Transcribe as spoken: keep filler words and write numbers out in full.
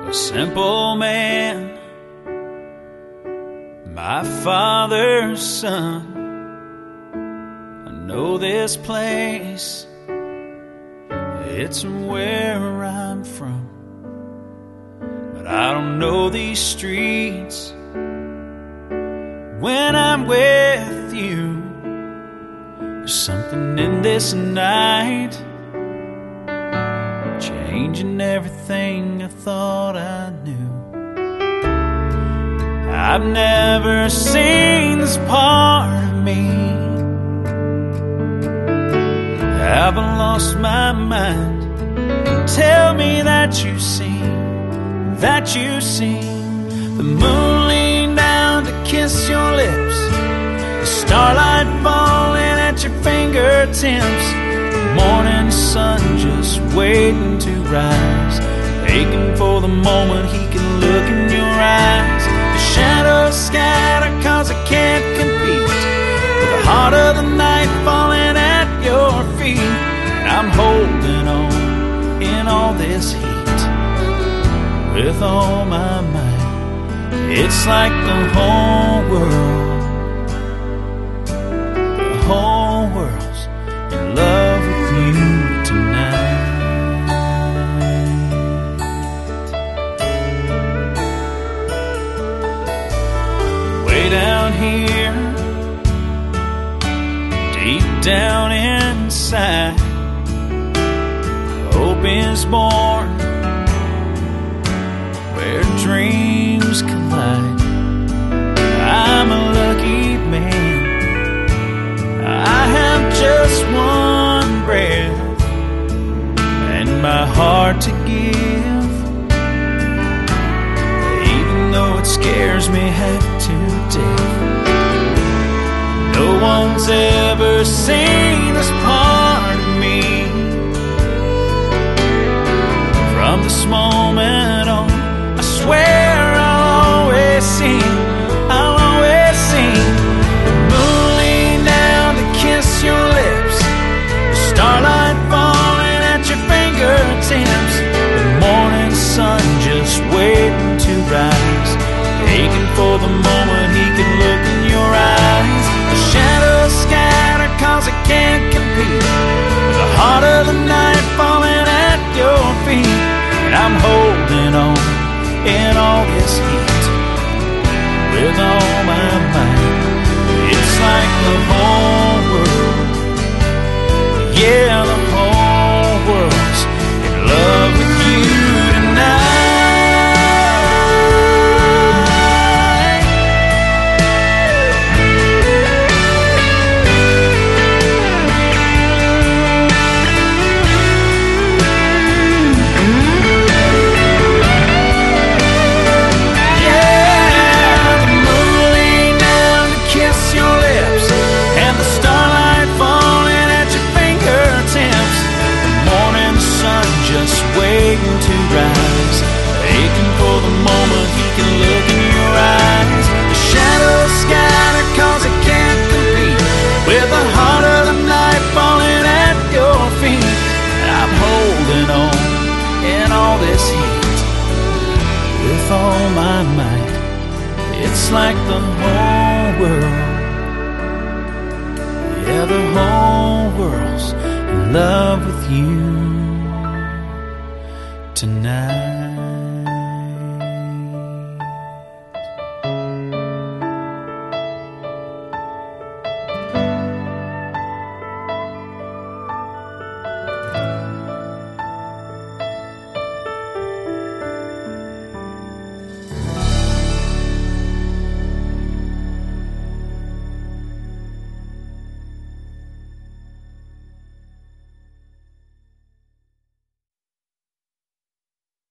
a simple man, my father's son. I know this place, it's where I'm from, but I don't know these streets. When I'm with you, there's something in this night, changing everything I thought I knew. I've never seen this part of me. Have I lost my mind? Tell me that you see, that you see. The moon leaned down to kiss your lips, the starlight falling at your fingertips, the morning sun just waiting to rise, aching for the moment he can look in your eyes. The shadows scatter cause I can't compete with the heart of the night falling at your feet. And I'm holding on in all this heat with all my might. It's like the whole world, the whole world's in love with you tonight. Way down here, deep down inside, hope is born where dreams collide. I'm a lucky man, I have just one breath and my heart to give, even though it scares me half to death. No one's ever seen this part of me. From this moment on, I swear I'll always sing, I'll always sing. The moon leaned down to kiss your lips, the starlight falling at your fingertips, the morning sun just waiting to rise, aching for the moment he can look in your eyes. The shadows scatter cause I can't compete with the heart of the night falling at your feet. And I'm holding on in all this heat with all my might. It's like the whole world, yeah, the whole world's in love with you tonight. Just waiting to rise, aching for the moment he can look in your eyes. The shadows scatter cause I can't compete with the heart of the night falling at your feet. And I'm holding on in all this heat with all my might. It's like the whole world, yeah, the whole world's in love with you tonight.